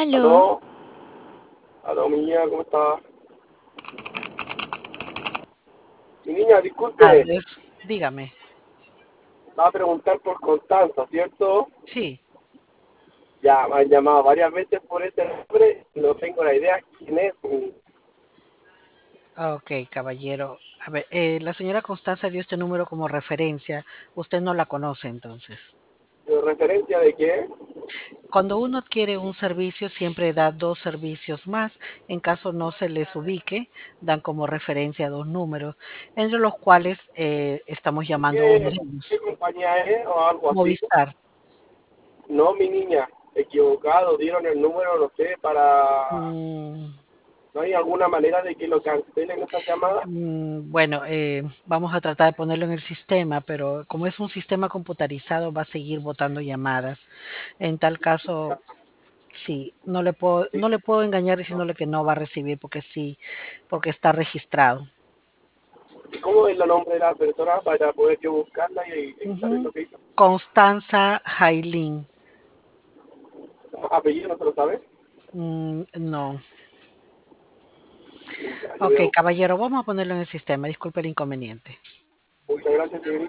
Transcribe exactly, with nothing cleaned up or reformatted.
Aló, Aló, aló, mi niña, ¿cómo está? Mi niña, disculpe, tardes, dígame. va a preguntar por Constanza, ¿cierto? Sí, Ya me han llamado varias veces por este nombre, no tengo la idea quién es. Mi ok, caballero. A ver, eh, la señora Constanza dio este número como referencia. Usted no la conoce entonces. referencia de qué, Cuando uno adquiere un servicio, siempre da dos servicios más. En caso no se les ubique, dan como referencia dos números, entre los cuales eh, estamos llamando uno qué, de qué ellos. compañía es o algo así. Movistar. No, mi niña, equivocado, dieron el número, no sé, para... Mm, ¿No hay alguna manera de que lo cancelen esa llamada? Mm, Bueno, eh, vamos a tratar de ponerlo en el sistema, pero como es un sistema computarizado, va a seguir botando llamadas. En tal caso, sí, no le puedo, no le puedo engañar No. diciéndole que no va a recibir porque sí, porque está registrado. ¿Y cómo es el nombre de la persona para poder yo buscarla y, y saber Ujú. lo que hizo? Constanza Jailin. Apellido, ¿no se lo sabe? Mm, no. Ya, yo Ok, veo. caballero, vamos a ponerlo en el sistema. Disculpe el inconveniente. Muchas gracias, señorita.